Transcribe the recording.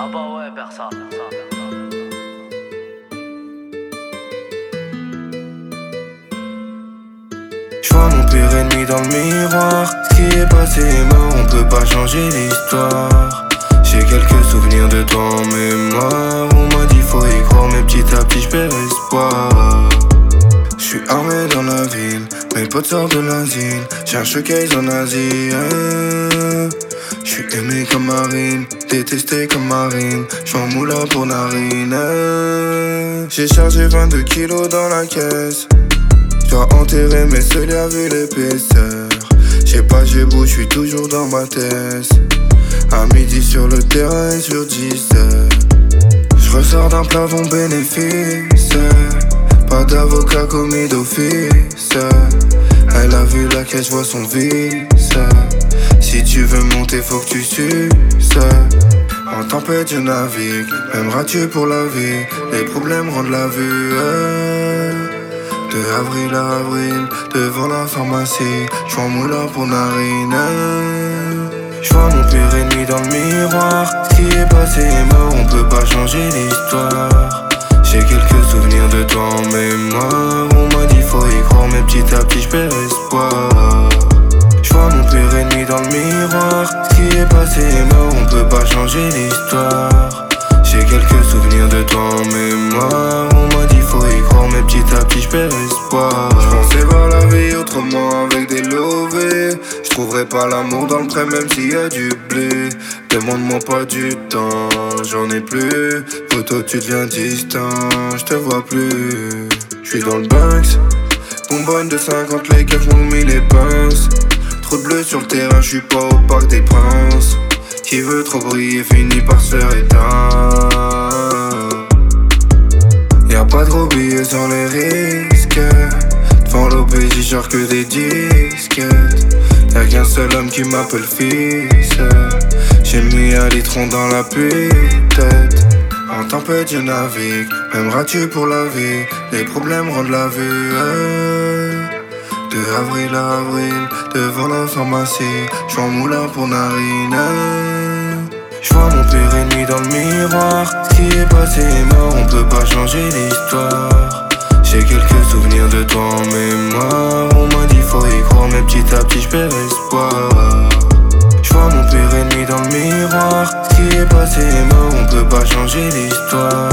bah ouais, Bersa. J'vois mon pire ennemi dans le miroir. Ce qui est passé est mort, on peut pas changer l'histoire. J'ai quelques souvenirs de toi en mémoire. On m'a dit faut y croire, mais petit à petit j'perds espoir. J'suis armé dans la ville, mes potes sortent de l'asile. Cherche un case en Asie. J'suis aimé comme Marine, détesté comme Marine. J'suis en moulin pour narine. J'ai chargé 22 kilos dans la caisse. J'dois enterrer mes seuls à vu l'épaisseur. J'sais pas, j'ai beau, j'suis toujours dans ma thèse. À midi sur le terrain et sur 10 heures. J'ressors d'un plafond bénéfice. Pas d'avocat commis d'office. Elle a vu la caisse, j'vois son vice. Si tu veux monter, faut que tu suces. En tempête, je navigue. M'aimeras-tu pour la vie? Les problèmes rendent la vue. De avril à avril, devant la pharmacie, j'suis en moulin pour narine. J'vois mon pire ennemi dans le miroir. Ce qui est passé est mort, on peut pas changer l'histoire. J'ai quelques souvenirs de toi en mémoire. On m'a dit faut y croire, mais petit à petit j'perds espoir. J'vois mon pire ennemi dans le miroir. Ce qui est passé est mort, on peut pas changer l'histoire. J'ai quelques souvenirs de toi en mémoire. On m'a dit faut y croire, mais petit à petit j'perds espoir. J'pensais voir la vie autrement avec des lovés. J'trouverai pas l'amour dans le pré même s'il y a du blé. Demande-moi pas du temps, j'en ai plus. Photo tu deviens distant, j'te vois plus. J'suis dans le Banks, bonbonne de 50, les keufs m'ont mis les pinces. Trop de bleu sur le terrain, j'suis pas au parc des princes. Qui veut trop briller finit par se faire éteindre. Y'a pas de gros billets sans les risques. Devant l'OPJ genre que des disquettes. Y'a qu'un seul homme qui m'appelle fils. J'ai mis un litron dans la tête. En tempête je navigue. M'aimeras-tu pour la vie? Les problèmes rendent la vue. De avril à avril, devant la pharmacie, j'suis en moulin pour narine. J'vois mon pire ennemi dans le miroir. Ce qui est passé est mort, on peut pas changer l'histoire. J'ai quelques souvenirs de toi en mémoire. On m'a dit faut y croire, mais petit à petit j'perds espoir. J'vois mon pire ennemi dans le miroir. Ce qui est passé est mort, on peut pas changer l'histoire.